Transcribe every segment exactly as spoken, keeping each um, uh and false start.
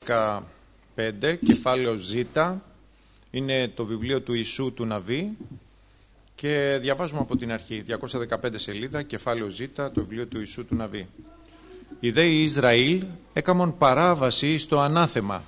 δεκαπέντε, κεφάλαιο Ζ, είναι το βιβλίο του Ιησού του Ναβί και διαβάζουμε από την αρχή, διακόσια δεκαπέντε σελίδα, κεφάλαιο Ζ, το βιβλίο του Ιησού του Ναβί. Οι δέοι Ισραήλ έκαμον παράβαση στο ανάθεμα,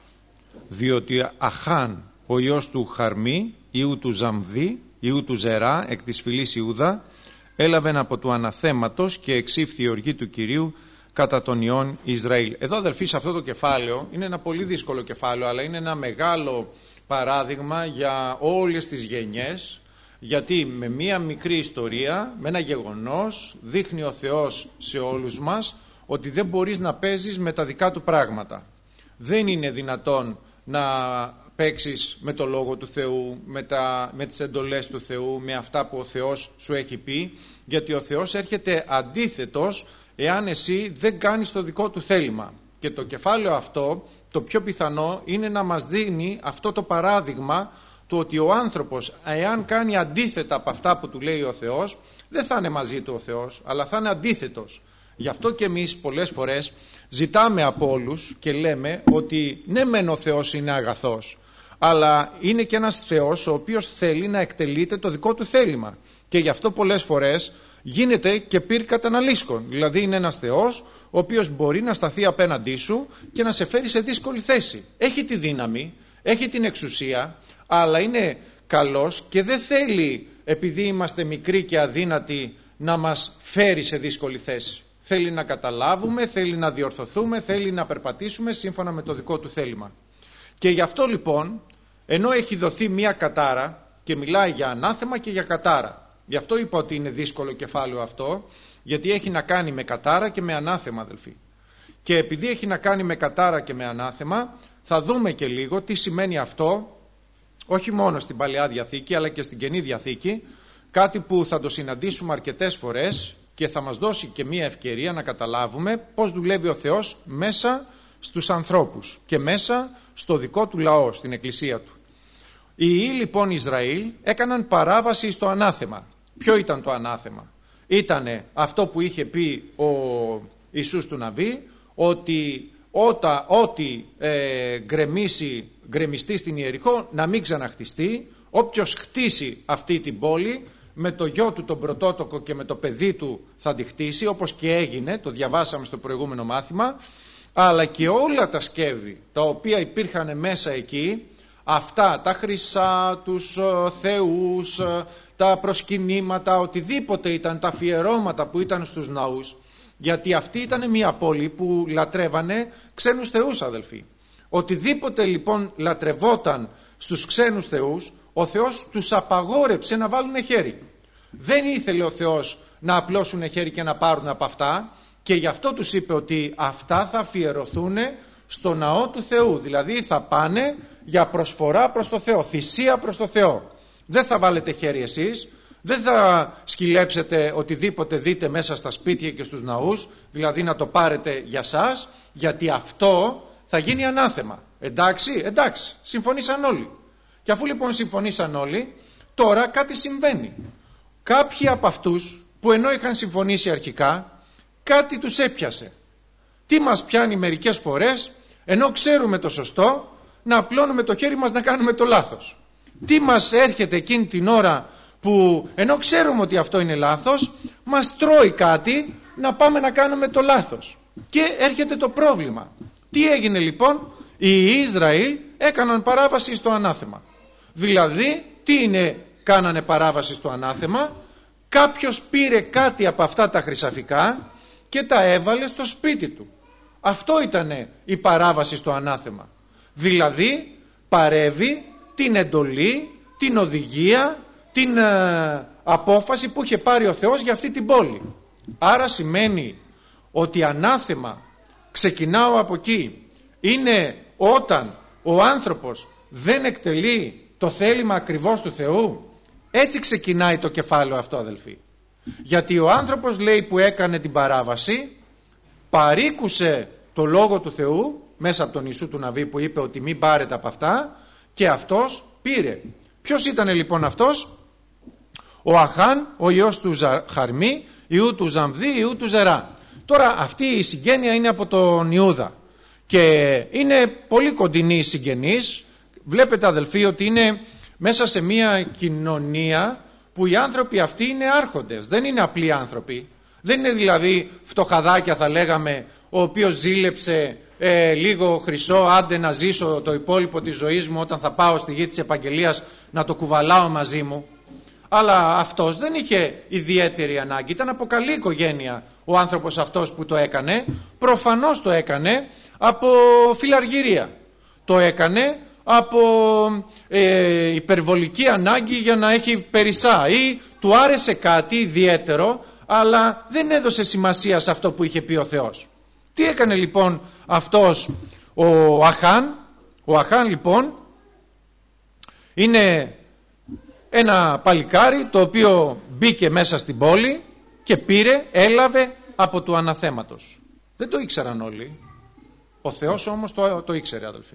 διότι Αχάν, ο ιός του Χαρμή, ιού του Ζαμδί, ιού του Ζερά, εκ της φυλής Ιούδα, έλαβεν από του αναθέματος και εξήφθη η οργή του Κυρίου κατά των ιών Ισραήλ. Εδώ, αδελφοί, σε αυτό το κεφάλαιο, είναι ένα πολύ δύσκολο κεφάλαιο, αλλά είναι ένα μεγάλο παράδειγμα για όλες τις γενιές, γιατί με μία μικρή ιστορία, με ένα γεγονός, δείχνει ο Θεός σε όλους μας ότι δεν μπορείς να παίζεις με τα δικά του πράγματα. Δεν είναι δυνατόν να παίξεις με το Λόγο του Θεού, με, τα, με τις εντολές του Θεού, με αυτά που ο Θεός σου έχει πει, γιατί ο Θεός έρχεται αντίθετος εάν εσύ δεν κάνεις το δικό του θέλημα. Και το κεφάλαιο αυτό, το πιο πιθανό, είναι να μας δίνει αυτό το παράδειγμα του ότι ο άνθρωπος, εάν κάνει αντίθετα από αυτά που του λέει ο Θεός, δεν θα είναι μαζί του ο Θεός, αλλά θα είναι αντίθετος. Γι' αυτό και εμείς πολλές φορές ζητάμε από όλους και λέμε ότι ναι μεν ο Θεός είναι αγαθός, αλλά είναι και ένας Θεός ο οποίος θέλει να εκτελείται το δικό του θέλημα. Και γι' αυτό πολλές φορές γίνεται και πυρ καταναλύσκων. Δηλαδή είναι ένας Θεός ο οποίος μπορεί να σταθεί απέναντί σου και να σε φέρει σε δύσκολη θέση. Έχει τη δύναμη, έχει την εξουσία, αλλά είναι καλός και δεν θέλει, επειδή είμαστε μικροί και αδύνατοι, να μας φέρει σε δύσκολη θέση. Θέλει να καταλάβουμε, θέλει να διορθωθούμε, θέλει να περπατήσουμε σύμφωνα με το δικό του θέλημα. Και γι' αυτό λοιπόν, ενώ έχει δοθεί μία κατάρα και μιλάει για ανάθεμα και για κατάρα. Γι' αυτό είπα ότι είναι δύσκολο κεφάλαιο αυτό, γιατί έχει να κάνει με κατάρα και με ανάθεμα, αδελφοί. Και επειδή έχει να κάνει με κατάρα και με ανάθεμα, θα δούμε και λίγο τι σημαίνει αυτό, όχι μόνο στην Παλαιά Διαθήκη, αλλά και στην Καινή Διαθήκη, κάτι που θα το συναντήσουμε αρκετές φορές και θα μας δώσει και μία ευκαιρία να καταλάβουμε πώς δουλεύει ο Θεός μέσα στους ανθρώπους και μέσα στο δικό του λαό, στην εκκλησία του. Οι ιοί λοιπόν Ισραήλ έκαναν παράβαση στο ανάθεμα. Ποιο ήταν το ανάθεμα? Ήτανε αυτό που είχε πει ο Ιησούς του Ναβί, ότι όταν, ό,τι ε, γκρεμίσει, γκρεμιστεί στην Ιεριχώ να μην ξαναχτιστεί. Όποιος χτίσει αυτή την πόλη, με το γιο του τον πρωτότοκο και με το παιδί του θα τη χτίσει, όπως και έγινε, το διαβάσαμε στο προηγούμενο μάθημα. Αλλά και όλα τα σκεύη τα οποία υπήρχαν μέσα εκεί, αυτά τα χρυσά, τους ε, θεούς, ε, τα προσκυνήματα, οτιδήποτε ήταν, τα αφιερώματα που ήταν στους ναούς, γιατί αυτή ήταν μια πόλη που λατρεύανε ξένους θεούς, αδελφοί. Οτιδήποτε λοιπόν λατρευόταν στους ξένους θεούς, ο Θεός τους απαγόρεψε να βάλουν χέρι. Δεν ήθελε ο Θεός να απλώσουν χέρι και να πάρουν από αυτά, και γι' αυτό τους είπε ότι αυτά θα αφιερωθούν στο ναό του Θεού. Δηλαδή θα πάνε για προσφορά προς το Θεό, θυσία προς το Θεό. Δεν θα βάλετε χέρι εσείς, δεν θα σκυλέψετε οτιδήποτε δείτε μέσα στα σπίτια και στους ναούς, δηλαδή να το πάρετε για σας, γιατί αυτό θα γίνει ανάθεμα. Εντάξει, εντάξει, συμφωνήσαν όλοι. Και αφού λοιπόν συμφωνήσαν όλοι, τώρα κάτι συμβαίνει. Κάποιοι από αυτούς που ενώ είχαν συμφωνήσει αρχικά, κάτι τους έπιασε. Τι μας πιάνει μερικές φορές, ενώ ξέρουμε το σωστό, να απλώνουμε το χέρι μας να κάνουμε το λάθος. Τι μας έρχεται εκείνη την ώρα που ενώ ξέρουμε ότι αυτό είναι λάθος, μας τρώει κάτι να πάμε να κάνουμε το λάθος. Και έρχεται το πρόβλημα. Τι έγινε λοιπόν? Οι Ισραήλ έκαναν παράβαση στο ανάθεμα. Δηλαδή, τι είναι κάνανε παράβαση στο ανάθεμα? Κάποιος πήρε κάτι από αυτά τα χρυσαφικά και τα έβαλε στο σπίτι του. Αυτό ήτανε η παράβαση στο ανάθεμα. Δηλαδή παρεύει την εντολή, την οδηγία, την ε, απόφαση που είχε πάρει ο Θεός για αυτή την πόλη. Άρα σημαίνει ότι ανάθεμα, ξεκινάω από εκεί, είναι όταν ο άνθρωπος δεν εκτελεί το θέλημα ακριβώς του Θεού. Έτσι ξεκινάει το κεφάλαιο αυτό, αδελφοί. Γιατί ο άνθρωπος, λέει, που έκανε την παράβαση, παρήκουσε το λόγο του Θεού μέσα από τον Ιησού του Ναβί που είπε ότι μην πάρετε από αυτά, και αυτός πήρε. Ποιος ήταν λοιπόν αυτός? Ο Αχάν, ο ιός του Χαρμή, ιού του Ζαμδί, ιού του Ζερά. Τώρα αυτή η συγγένεια είναι από τον Ιούδα. και είναι πολύ κοντινοί οι συγγενείς. Βλέπετε αδελφοί ότι είναι μέσα σε μια κοινωνία που οι άνθρωποι αυτοί είναι άρχοντες, δεν είναι απλοί άνθρωποι. Δεν είναι δηλαδή φτωχαδάκια θα λέγαμε, ο οποίος ζήλεψε ε, λίγο χρυσό, άντε να ζήσω το υπόλοιπο της ζωής μου όταν θα πάω στη γη της επαγγελίας να το κουβαλάω μαζί μου. Αλλά αυτός δεν είχε ιδιαίτερη ανάγκη, ήταν από καλή οικογένεια ο άνθρωπος αυτός που το έκανε. Προφανώς το έκανε από φιλαργυρία, το έκανε από ε, υπερβολική ανάγκη για να έχει περισσά, ή του άρεσε κάτι ιδιαίτερο αλλά δεν έδωσε σημασία σε αυτό που είχε πει ο Θεός. Τι έκανε λοιπόν αυτός ο Αχάν? Ο Αχάν λοιπόν είναι ένα παλικάρι το οποίο μπήκε μέσα στην πόλη και πήρε, έλαβε από του αναθέματος. Δεν το ήξεραν όλοι. Ο Θεός όμως το, το ήξερε αδελφοί.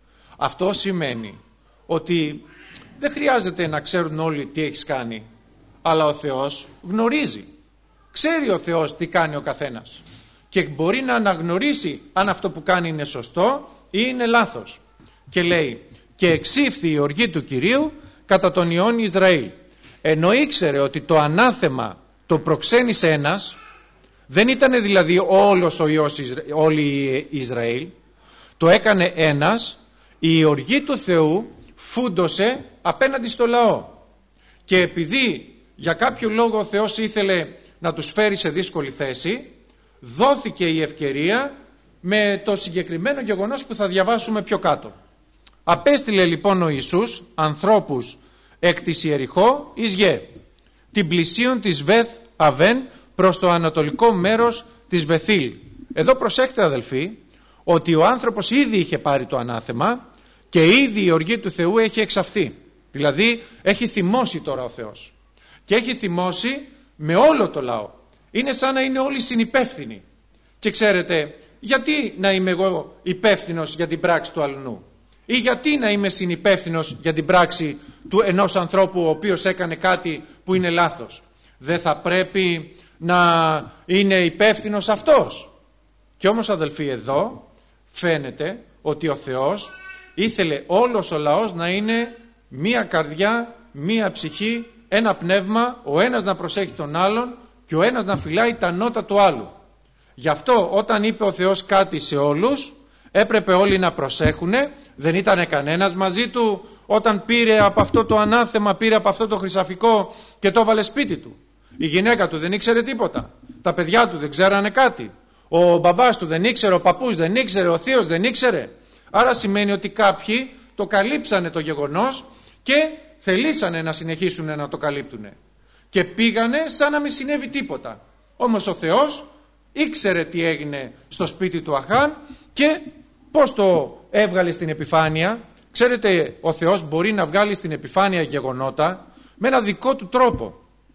Αυτό σημαίνει ότι δεν χρειάζεται να ξέρουν όλοι τι έχεις κάνει, αλλά ο Θεός γνωρίζει. Ξέρει ο Θεός τι κάνει ο καθένας και μπορεί να αναγνωρίσει αν αυτό που κάνει είναι σωστό ή είναι λάθος. Και λέει, και εξήφθη η οργή του Κυρίου κατά τον ιών Ισραήλ. Ενώ ήξερε ότι το ανάθεμα το προξένησε ένας, δεν ήταν δηλαδή όλος ο ιός, όλη η Ισραήλ, το έκανε ένας, η οργή του Θεού φούντωσε απέναντι στο λαό. Και επειδή για κάποιο λόγο ο Θεός ήθελε να τους φέρει σε δύσκολη θέση, δόθηκε η ευκαιρία με το συγκεκριμένο γεγονός που θα διαβάσουμε πιο κάτω. Απέστειλε λοιπόν ο Ιησούς ανθρώπους εκ της Ιεριχώ εις Γε, την πλησίον της Βεθ Αβέν προς το ανατολικό μέρος της Βεθήλ. Εδώ προσέχτε αδελφοί, ότι ο άνθρωπος ήδη είχε πάρει το ανάθεμα και ήδη η οργή του Θεού έχει εξαφθεί. Δηλαδή έχει θυμώσει τώρα ο Θεός και έχει θυμώσει με όλο το λαό. Είναι σαν να είναι όλοι συνυπεύθυνοι. Και ξέρετε, γιατί να είμαι εγώ υπεύθυνος για την πράξη του αλλού, ή γιατί να είμαι συνυπεύθυνος για την πράξη του ενός ανθρώπου ο οποίος έκανε κάτι που είναι λάθος? Δεν θα πρέπει να είναι υπεύθυνος αυτός? Και όμως αδελφοί, εδώ φαίνεται ότι ο Θεός ήθελε όλος ο λαός να είναι μία καρδιά, μία ψυχή, ένα πνεύμα, ο ένας να προσέχει τον άλλον και ο ένας να φυλάει τα νότα του άλλου. Γι' αυτό όταν είπε ο Θεός κάτι σε όλους, έπρεπε όλοι να προσέχουνε. Δεν ήταν κανένας μαζί του όταν πήρε από αυτό το ανάθεμα, πήρε από αυτό το χρυσαφικό και το έβαλε σπίτι του. Η γυναίκα του δεν ήξερε τίποτα, τα παιδιά του δεν ξέρανε κάτι, ο μπαμπάς του δεν ήξερε, ο παππούς δεν ήξερε, ο θείος δεν ήξερε. Άρα σημαίνει ότι κάποιοι το καλύψανε το γεγονός και θελήσανε να συνεχίσουν να το καλύπτουνε και πήγανε σαν να μην συνέβη τίποτα. Όμως ο Θεός ήξερε τι έγινε στο σπίτι του Αχάν και πώς το έβγαλε στην επιφάνεια. Ξέρετε, ο Θεός μπορεί να βγάλει στην επιφάνεια γεγονότα με ένα δικό του τρόπο.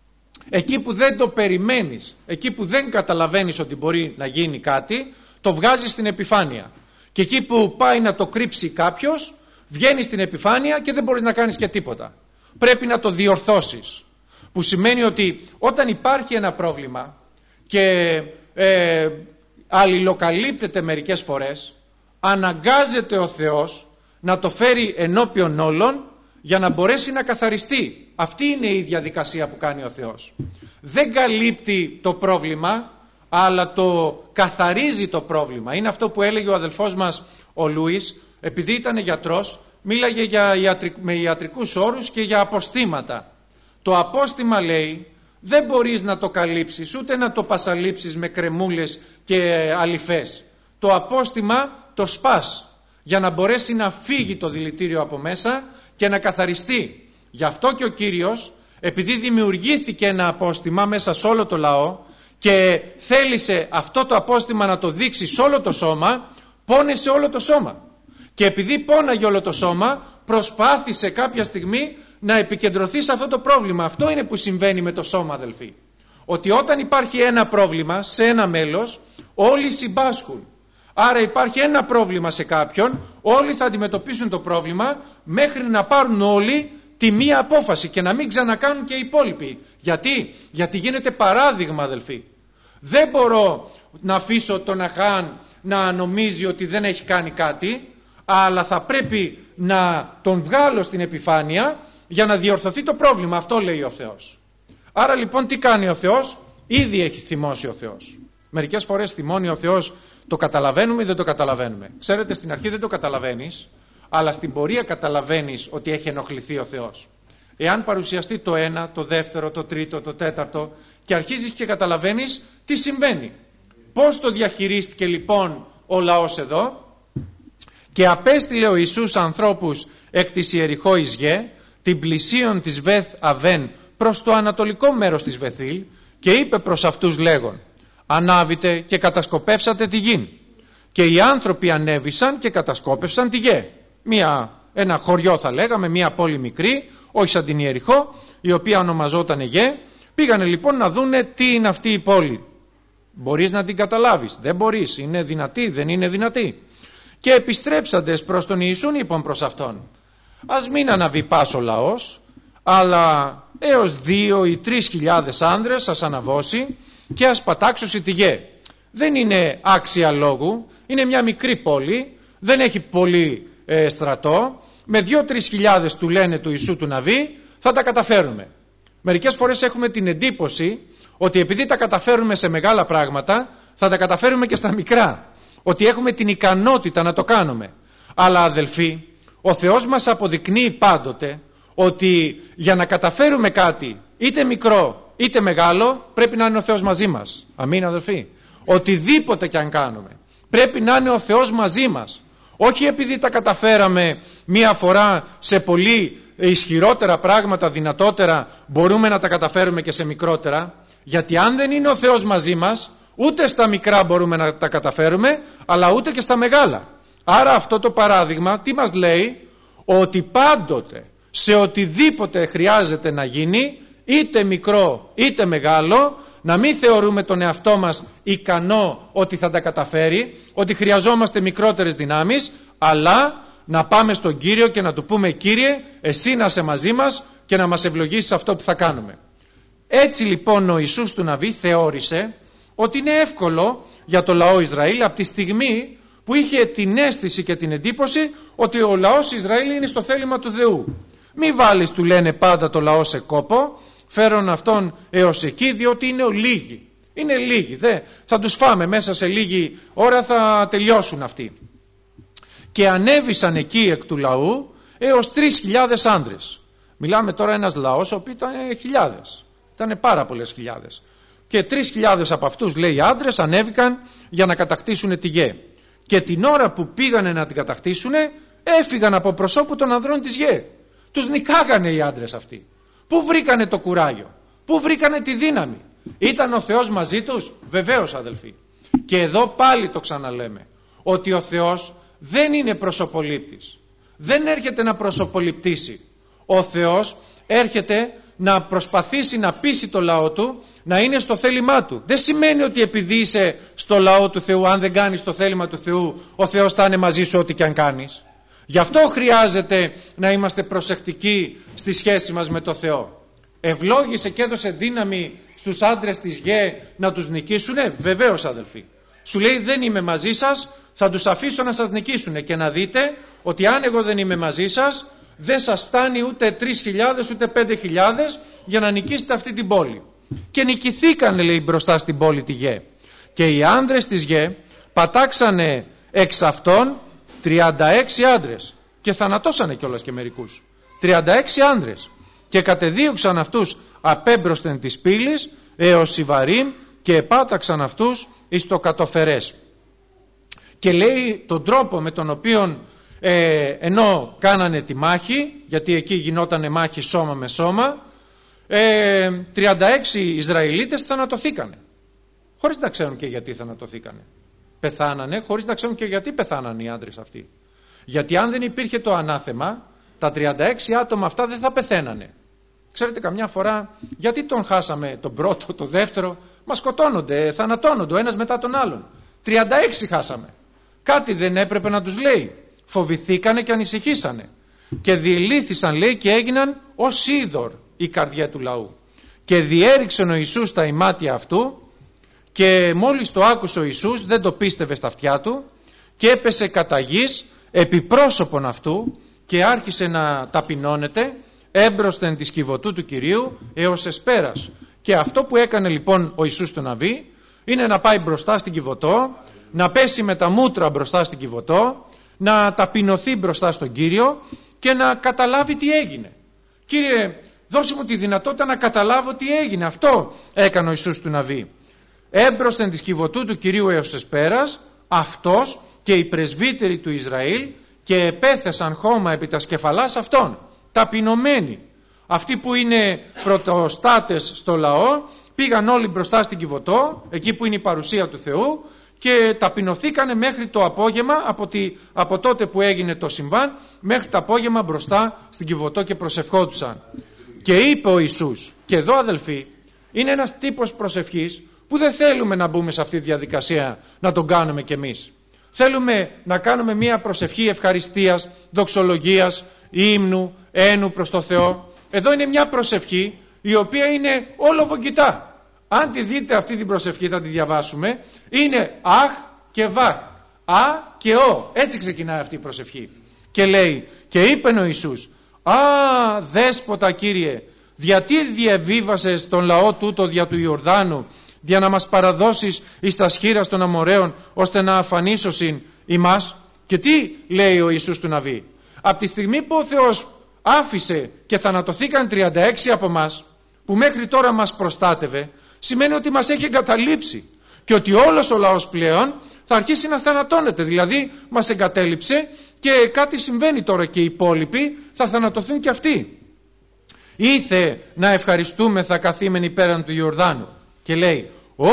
Εκεί που δεν το περιμένεις, εκεί που δεν καταλαβαίνεις ότι μπορεί να γίνει κάτι, το βγάζει στην επιφάνεια. Και εκεί που πάει να το κρύψει κάποιος, βγαίνει στην επιφάνεια και δεν μπορείς να κάνεις και τίποτα. Πρέπει να το διορθώσεις. Που σημαίνει ότι όταν υπάρχει ένα πρόβλημα και ε, αλληλοκαλύπτεται μερικές φορές, αναγκάζεται ο Θεός να το φέρει ενώπιον όλων για να μπορέσει να καθαριστεί. Αυτή είναι η διαδικασία που κάνει ο Θεός. Δεν καλύπτει το πρόβλημα, αλλά το καθαρίζει το πρόβλημα. Είναι αυτό που έλεγε ο αδελφός μας ο Λούις, επειδή ήταν γιατρός, μίλαγε για ιατρικ... με ιατρικούς όρους και για αποστήματα. Το απόστημα, λέει, δεν μπορείς να το καλύψεις ούτε να το πασαλείψεις με κρεμούλες και αλυφές. Το απόστημα το σπάς για να μπορέσει να φύγει το δηλητήριο από μέσα και να καθαριστεί. Γι' αυτό και ο Κύριος, επειδή δημιουργήθηκε ένα απόστημα μέσα σε όλο το λαό και θέλησε αυτό το απόστημα να το δείξει σε όλο το σώμα, πόνεσε όλο το σώμα. Και επειδή πόναγε όλο το σώμα, προσπάθησε κάποια στιγμή να επικεντρωθεί σε αυτό το πρόβλημα. Αυτό είναι που συμβαίνει με το σώμα, αδελφοί. Ότι όταν υπάρχει ένα πρόβλημα σε ένα μέλος, όλοι συμπάσχουν. Άρα υπάρχει ένα πρόβλημα σε κάποιον, όλοι θα αντιμετωπίσουν το πρόβλημα μέχρι να πάρουν όλοι τη μία απόφαση και να μην ξανακάνουν και οι υπόλοιποι. Γιατί? Γιατί γίνεται παράδειγμα, αδελφοί. Δεν μπορώ να αφήσω τον Αχάν να νομίζει ότι δεν έχει κάνει κάτι, αλλά θα πρέπει να τον βγάλω στην επιφάνεια για να διορθωθεί το πρόβλημα. Αυτό λέει ο Θεός. Άρα λοιπόν τι κάνει ο Θεός? Ήδη έχει θυμώσει ο Θεός. Μερικές φορές θυμώνει ο Θεός, το καταλαβαίνουμε ή δεν το καταλαβαίνουμε? Ξέρετε, στην αρχή δεν το καταλαβαίνεις, αλλά στην πορεία καταλαβαίνεις ότι έχει ενοχληθεί ο Θεός. Εάν παρουσιαστεί το ένα, το δεύτερο, το τρίτο, το τέταρτο και αρχίζεις και καταλαβαίνεις τι συμβαίνει. Πώς το διαχειρίστηκε λοιπόν ο λαός εδώ? Και απέστειλε ο Ιησούς ανθρώπους εκ της Ιεριχώ εις Γε, την πλησίον της Βεθ Αβέν προς το ανατολικό μέρος της Βεθήλ, και είπε προς αυτούς λέγον: ανάβητε και κατασκοπεύσατε τη γη. Και οι άνθρωποι ανέβησαν και κατασκόπευσαν τη Γε. Μια, ένα χωριό θα λέγαμε, μια πόλη μικρή, όχι σαν την Ιεριχώ, η οποία ονομαζόταν Γε. Πήγανε λοιπόν να δούνε τι είναι αυτή η πόλη. Μπορείς να την καταλάβεις? Δεν μπορείς. Είναι δυνατή? Δεν είναι δυνατή? Και επιστρέψαντες προς τον Ιησούν είπαν προς αυτόν: ας μην αναβεί πας ο λαός, αλλά έως δύο ή τρεις χιλιάδες άνδρες ας αναβώσει και ας πατάξωση τη Γε. Δεν είναι άξια λόγου, είναι μια μικρή πόλη, δεν έχει πολύ ε, στρατό, με δύο-τρεις χιλιάδες του λένε του Ιησού του Ναβί θα τα καταφέρουμε. Μερικές φορές έχουμε την εντύπωση ότι επειδή τα καταφέρουμε σε μεγάλα πράγματα θα τα καταφέρουμε και στα μικρά, ότι έχουμε την ικανότητα να το κάνουμε. Αλλά αδελφοί, ο Θεός μας αποδεικνύει πάντοτε ότι για να καταφέρουμε κάτι είτε μικρό είτε μεγάλο πρέπει να είναι ο Θεός μαζί μας. Αμήν αδελφοί? Οτιδήποτε κι αν κάνουμε πρέπει να είναι ο Θεός μαζί μας. Όχι επειδή τα καταφέραμε μία φορά σε πολύ ισχυρότερα πράγματα, δυνατότερα, μπορούμε να τα καταφέρουμε και σε μικρότερα. Γιατί αν δεν είναι ο Θεός μαζί μας, ούτε στα μικρά μπορούμε να τα καταφέρουμε, αλλά ούτε και στα μεγάλα. Άρα αυτό το παράδειγμα τι μας λέει? Ότι πάντοτε σε οτιδήποτε χρειάζεται να γίνει, είτε μικρό είτε μεγάλο, να μην θεωρούμε τον εαυτό μας ικανό ότι θα τα καταφέρει, ότι χρειαζόμαστε μικρότερες δυνάμεις, αλλά να πάμε στον Κύριο και να του πούμε: Κύριε, εσύ να είσαι μαζί μας και να μας ευλογήσεις αυτό που θα κάνουμε. Έτσι λοιπόν ο Ιησούς του Ναβί θεώρησε ότι είναι εύκολο για το λαό Ισραήλ, από τη στιγμή που είχε την αίσθηση και την εντύπωση ότι ο λαός Ισραήλ είναι στο θέλημα του Θεού. Μη βάλεις, του λένε πάντα, το λαό σε κόπο, φέρον αυτόν έως εκεί, διότι είναι λίγοι. Είναι λίγοι, δε, θα τους φάμε μέσα σε λίγη ώρα, θα τελειώσουν αυτοί. Και ανέβησαν εκεί εκ του λαού έως τρεις χιλιάδες άντρες. Μιλάμε τώρα ένας λαός ο οποίος ήταν χιλιάδες, ήταν πάρα πολλές χιλιάδες. Και τρεις χιλιάδες από αυτούς, λέει, άντρες ανέβηκαν για να κατακτήσουν τη Γε. Και την ώρα που πήγανε να την κατακτήσουν, έφυγαν από προσώπου των ανδρών της Γε. Τους νικάγανε οι άντρες αυτοί. Πού βρήκανε το κουράγιο? Πού βρήκανε τη δύναμη? Ήταν ο Θεός μαζί τους? Βεβαίως αδελφοί. Και εδώ πάλι το ξαναλέμε, ότι ο Θεός δεν είναι προσωπολήπτης. Δεν έρχεται να προσωποληπτήσει. Ο Θεός έρχεται να προσπαθήσει να πείσει το λαό του να είναι στο θέλημά του. Δεν σημαίνει ότι επειδή είσαι στο λαό του Θεού, αν δεν κάνεις το θέλημα του Θεού, ο Θεός θα είναι μαζί σου ό,τι και αν κάνεις. Γι' αυτό χρειάζεται να είμαστε προσεκτικοί στη σχέση μας με το Θεό. Ευλόγησε και έδωσε δύναμη στους άντρες της Γε να τους νικήσουνε? Βεβαίως αδελφοί. Σου λέει: δεν είμαι μαζί σας, θα τους αφήσω να σας νικήσουνε, και να δείτε ότι αν εγώ δεν είμαι μαζί σας, δεν σας φτάνει ούτε τρεις χιλιάδες ούτε πέντε χιλιάδες για να νικήσετε αυτή την πόλη. Και νικηθήκανε, λέει, μπροστά στην πόλη τη Γε. Και οι άνδρες της Γε πατάξανε εξ αυτών τριάντα έξι άντρες και θανατώσανε κιόλας και μερικούς. τριάντα έξι άνδρες. Και κατεδίωξαν αυτούς απέμπροσθεν της πύλης έως Σιβαρήμ και επάταξαν αυτούς εις το κατοφερές. Και λέει τον τρόπο με τον οποίο ε, ενώ κάνανε τη μάχη, γιατί εκεί γινότανε μάχη σώμα με σώμα, ε, τριάντα έξι Ισραηλίτες θανατωθήκανε χωρίς να ξέρουν και γιατί θανατωθήκανε. Πεθάνανε χωρίς να ξέρουν και γιατί πεθάνανε οι άντρες αυτοί. Γιατί αν δεν υπήρχε το ανάθεμα, τα τριάντα έξι άτομα αυτά δεν θα πεθαίνανε. Ξέρετε, καμιά φορά γιατί τον χάσαμε τον πρώτο, το δεύτερο? Μας σκοτώνονται, θανατώνονται ο ένας μετά τον άλλον. τριάντα έξι χάσαμε. Κάτι δεν έπρεπε να τους λέει? Φοβηθήκανε και ανησυχήσανε. Και διελύθησαν, λέει, και έγιναν ως είδωρ η καρδιά του λαού. Και διέριξε ο Ιησούς τα ημάτια αυτού και μόλις το άκουσε ο Ιησούς δεν το πίστευε στα αυτιά του και έπεσε κατά γης επί πρόσωπον αυτού και άρχισε να ταπεινώνεται έμπροσθεν της κυβωτού του Κυρίου έως εσπέρας. Και αυτό που έκανε λοιπόν ο Ιησούς του Ναβί είναι να πάει μπροστά στην κυβωτό, να πέσει με τα μούτρα μπροστά στην κυβωτό, να ταπεινωθεί μπροστά στον Κύριο και να καταλάβει τι έγινε. Κύριε, δώσε μου τη δυνατότητα να καταλάβω τι έγινε. Αυτό έκανε ο Ιησούς του Ναβί. Έμπροσθεν της κυβωτού του Κυρίου έως εσπέρας, αυτός και οι πρεσβύτεροι του Ισραήλ, και επέθεσαν χώμα επί τα σκεφαλάς αυτών, ταπεινωμένοι. Αυτοί που είναι πρωτοστάτες στο λαό πήγαν όλοι μπροστά στην κυβωτό, εκεί που είναι η παρουσία του Θεού, και ταπεινωθήκανε μέχρι το απόγευμα, από, τη, από τότε που έγινε το συμβάν, μέχρι το απόγευμα μπροστά στην κυβωτό και προσευχόντουσαν. Και είπε ο Ιησούς, και εδώ αδελφοί, είναι ένας τύπος προσευχής που δεν θέλουμε να μπούμε σε αυτή τη διαδικασία να τον κάνουμε κι εμείς. Θέλουμε να κάνουμε μια προσευχή ευχαριστίας, δοξολογίας, ύμνου, ένου προς το Θεό. Εδώ είναι μια προσευχή η οποία είναι όλο βογγητά. Αν τη δείτε αυτή την προσευχή, θα τη διαβάσουμε, είναι αχ και βαχ, α και ο. Έτσι ξεκινάει αυτή η προσευχή. Και λέει, και είπε ο Ιησούς, α δέσποτα Κύριε, γιατί διεβίβασες τον λαό τούτο δια του Ιορδάνου, για να μας παραδώσεις εις τα σχήρας των Αμοραίων, ώστε να αφανίσωσιν ημάς. Και τι λέει ο Ιησούς του Ναβί? Από τη στιγμή που ο Θεός άφησε και θανατωθήκαν τριάντα έξι από μας, που μέχρι τώρα μας προστάτευε, σημαίνει ότι μας έχει εγκαταλείψει και ότι όλος ο λαός πλέον θα αρχίσει να θανατώνεται. Δηλαδή μας εγκατέλειψε και κάτι συμβαίνει τώρα, και οι υπόλοιποι θα θανατωθούν και αυτοί. Ήθε να ευχαριστούμε θα καθήμενοι πέραν του Ιορδάνου. Και λέει,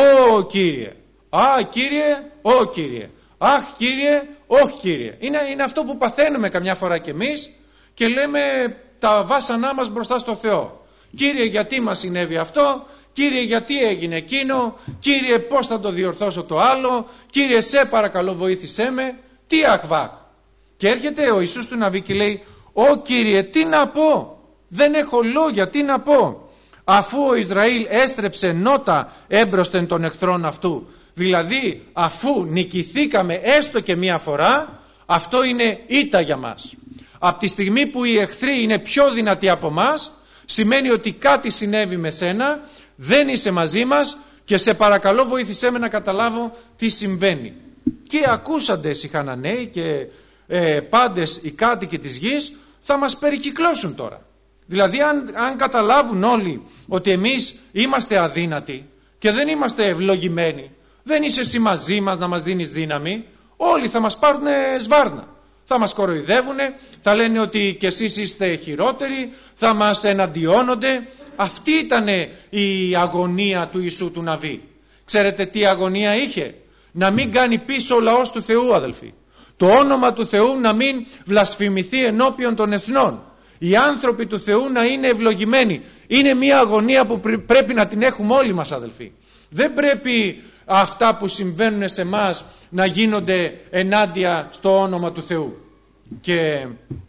Ω Κύριε, α Κύριε, Ω Κύριε, αχ Κύριε, όχι Κύριε. Είναι, είναι αυτό που παθαίνουμε καμιά φορά κι εμείς και λέμε τα βάσανά μας μπροστά στο Θεό. Κύριε, γιατί μας συνέβη αυτό? Κύριε, γιατί έγινε εκείνο? Κύριε, πώς θα το διορθώσω το άλλο? Κύριε, σε παρακαλώ βοήθησέ με. Τι αχβάκ? Και έρχεται ο Ιησούς του Ναβί και λέει, Ω Κύριε, τι να πω? Δεν έχω λόγια, τι να πω? Αφού ο Ισραήλ έστρεψε νότα έμπροσθεν των εχθρών αυτού. Δηλαδή αφού νικηθήκαμε έστω και μία φορά, αυτό είναι ήττα για μας. Από τη στιγμή που οι εχθροί είναι πιο δυνατοί από μας, σημαίνει ότι κάτι συνέβη με σένα, δεν είσαι μαζί μας και σε παρακαλώ βοήθησέ με να καταλάβω τι συμβαίνει. Και ακούσαντες οι Χαναναίοι και ε, πάντες οι κάτοικοι της γης θα μας περικυκλώσουν τώρα. Δηλαδή αν, αν καταλάβουν όλοι ότι εμείς είμαστε αδύνατοι και δεν είμαστε ευλογημένοι, δεν είσαι εσύ μαζί μας να μας δίνεις δύναμη, όλοι θα μας πάρουν σβάρνα. Θα μας κοροϊδεύουνε, θα λένε ότι κι εσείς είστε χειρότεροι, θα μας εναντιώνονται. Αυτή ήταν η αγωνία του Ιησού του Ναβί. Ξέρετε τι αγωνία είχε? Να μην κάνει πίσω ο λαός του Θεού, αδελφοί. Το όνομα του Θεού να μην βλασφημηθεί ενώπιον των εθνών. Οι άνθρωποι του Θεού να είναι ευλογημένοι. Είναι μια αγωνία που πρέπει να την έχουμε όλοι μας, αδελφοί. Δεν πρέπει αυτά που συμβαίνουν σε εμάς να γίνονται ενάντια στο όνομα του Θεού. Και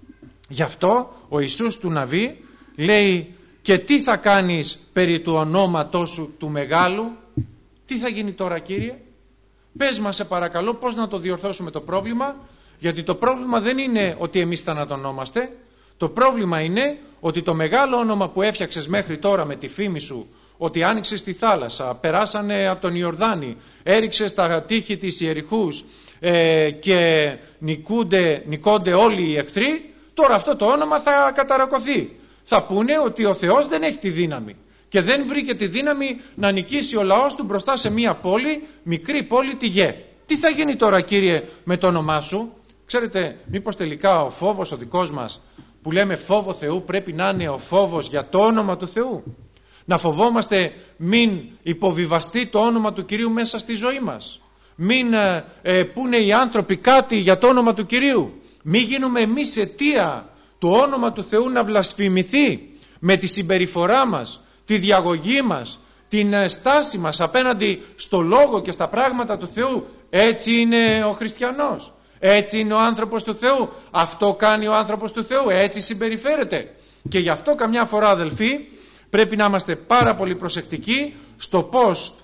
γι' αυτό ο Ιησούς του Ναβί λέει, και τι θα κάνεις περί του ονόματός σου του μεγάλου? Τι θα γίνει τώρα, Κύριε? Πες μας σε παρακαλώ πώς να το διορθώσουμε το πρόβλημα, γιατί το πρόβλημα δεν είναι ότι εμείς θανατωνόμαστε. Το πρόβλημα είναι ότι το μεγάλο όνομα που έφτιαξες μέχρι τώρα με τη φήμη σου, ότι άνοιξες τη θάλασσα, περάσανε από τον Ιορδάνη, έριξες τα τείχη της Ιεριχούς ε, και νικούνται, νικώνται όλοι οι εχθροί, τώρα αυτό το όνομα θα καταρακωθεί. Θα πούνε ότι ο Θεός δεν έχει τη δύναμη και δεν βρήκε τη δύναμη να νικήσει ο λαός του μπροστά σε μια πόλη, μικρή πόλη, τη Γε. Τι θα γίνει τώρα, Κύριε, με το όνομά σου? Ξέρετε, μήπως τελικά ο φόβος ο δικός μας που λέμε φόβο Θεού πρέπει να είναι ο φόβος για το όνομα του Θεού? Να φοβόμαστε μην υποβιβαστεί το όνομα του Κυρίου μέσα στη ζωή μας. Μην ε, ε, πούνε οι άνθρωποι κάτι για το όνομα του Κυρίου. Μην γίνουμε εμείς αιτία το όνομα του Θεού να βλασφημηθεί με τη συμπεριφορά μας, τη διαγωγή μας, την ε, στάση μας απέναντι στο λόγο και στα πράγματα του Θεού. Έτσι είναι ο χριστιανός. Έτσι είναι ο άνθρωπος του Θεού. Αυτό κάνει ο άνθρωπος του Θεού. Έτσι συμπεριφέρεται. Και γι' αυτό καμιά φορά, αδελφοί, πρέπει να είμαστε πάρα πολύ προσεκτικοί στο πώς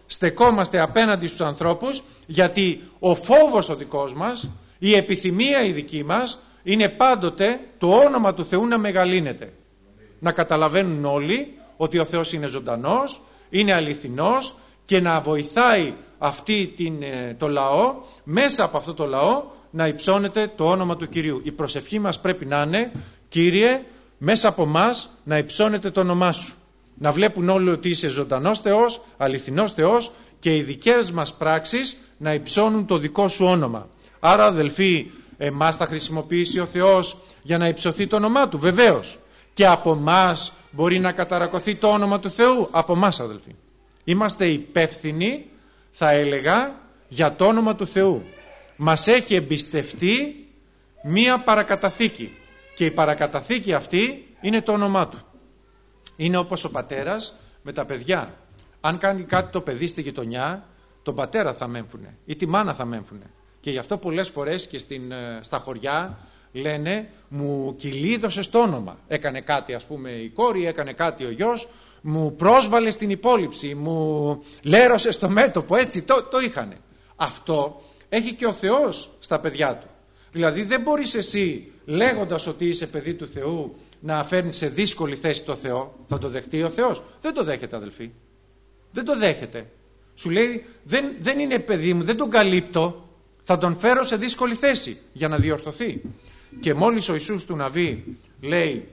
στεκόμαστε απέναντι στους ανθρώπους, γιατί ο φόβος ο δικός μας, η επιθυμία η δική μας είναι πάντοτε το όνομα του Θεού να μεγαλύνεται. Να καταλαβαίνουν όλοι ότι ο Θεός είναι ζωντανός, είναι αληθινός και να βοηθάει αυτή την, το λαό, μέσα από αυτό το λαό να υψώνεται το όνομα του Κυρίου. Η προσευχή μας πρέπει να είναι, Κύριε, μέσα από μας να υψώνεται το όνομά Σου. Να βλέπουν όλοι ότι είσαι ζωντανός Θεός, αληθινός Θεός και οι δικές μας πράξεις να υψώνουν το δικό Σου όνομα. Άρα αδελφοί, εμάς θα χρησιμοποιήσει ο Θεός για να υψωθεί το όνομά Του, βεβαίως. Και από μας μπορεί να καταρακωθεί το όνομα του Θεού, από μας αδελφοί. Είμαστε υπεύθυνοι, θα έλεγα, για το όνομα του Θεού. Μας έχει εμπιστευτεί μία παρακαταθήκη και η παρακαταθήκη αυτή είναι το όνομά Του. Είναι όπως ο πατέρας με τα παιδιά. Αν κάνει κάτι το παιδί στη γειτονιά, τον πατέρα θα μέμφουνε ή τη μάνα θα μέμφουνε. Και γι' αυτό πολλές φορές και στην, στα χωριά λένε μου κυλίδωσε το όνομα. Έκανε κάτι ας πούμε η κόρη, έκανε κάτι ο γιος, μου πρόσβαλε στην υπόλοιψη, μου λέρωσε στο μέτωπο, έτσι το, το είχανε. Αυτό έχει και ο Θεός στα παιδιά Του. Δηλαδή δεν μπορείς εσύ λέγοντας ότι είσαι παιδί του Θεού να φέρνεις σε δύσκολη θέση το Θεό. Θα το δεχτεί ο Θεός? Δεν το δέχεται αδελφοί. Δεν το δέχεται. Σου λέει δεν, δεν είναι παιδί μου, δεν τον καλύπτω, θα τον φέρω σε δύσκολη θέση για να διορθωθεί. Και μόλις ο Ιησούς του Ναβί λέει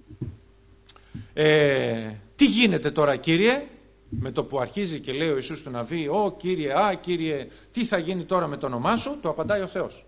ε, τι γίνεται τώρα Κύριε, με το που αρχίζει και λέει ο Ιησούς του Ναβί «Ω Κύριε, α Κύριε, τι θα γίνει τώρα με το όνομά Σου?» του απαντάει ο Θεός.